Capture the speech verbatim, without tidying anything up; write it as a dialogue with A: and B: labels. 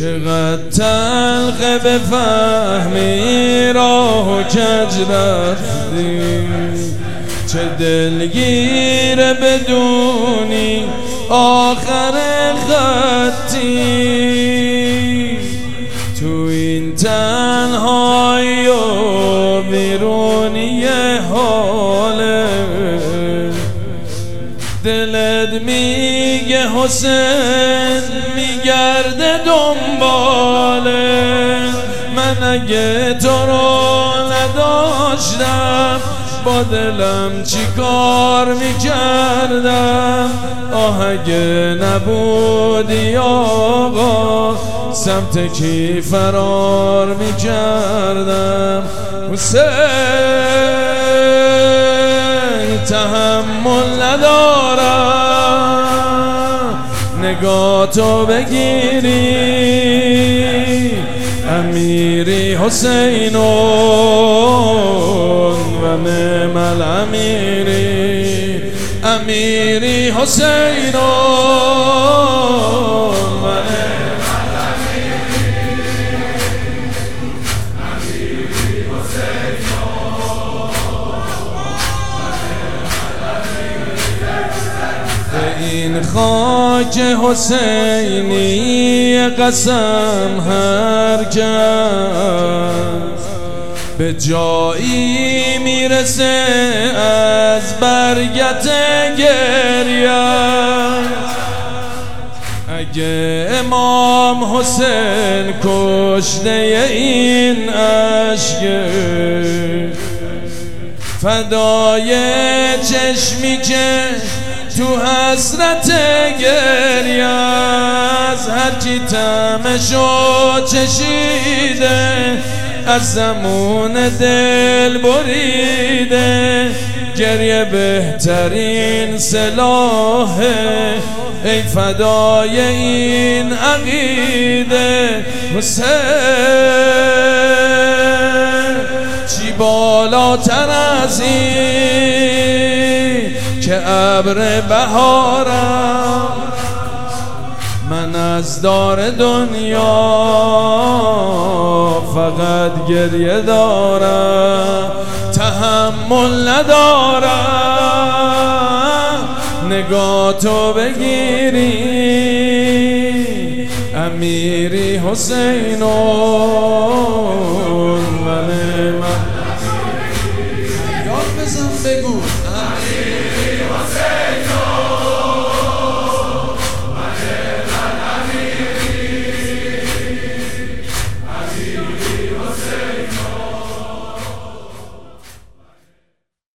A: چقدر تلخ بفهمی راه و کج رفتی، چه دلگیر بدونی آخر خطی. تو این تنهایی و بیرونی حاله دلت میگه حسین میگرده دنباله. من اگه تو رو نداشتم با دلم چی کار میکردم؟ آه اگه نبودی آقا سمت کی فرار میکردم؟ حسین تحمل ندارم نگاه تو بگیری امیری حسینون و نعم الامیری، امیری حسینون و نعم الامیری، امیری حسینون به این خاک حسینی قسم هر کس به جایی میرسه از برگت گریه. اگه امام حسین کشته این عشق فدای چشمی که تو حسرت گریه از هرچی طعمشو چشیده از زمون دل بریده. گریه بهترین سلاحه ای فدای این عقیده. حسین چی بالاتر از این که ابر بهارم من از دار دنیا فقط گریه دارم، تحمل ندارم نگاه تو بگیری امیری حسینون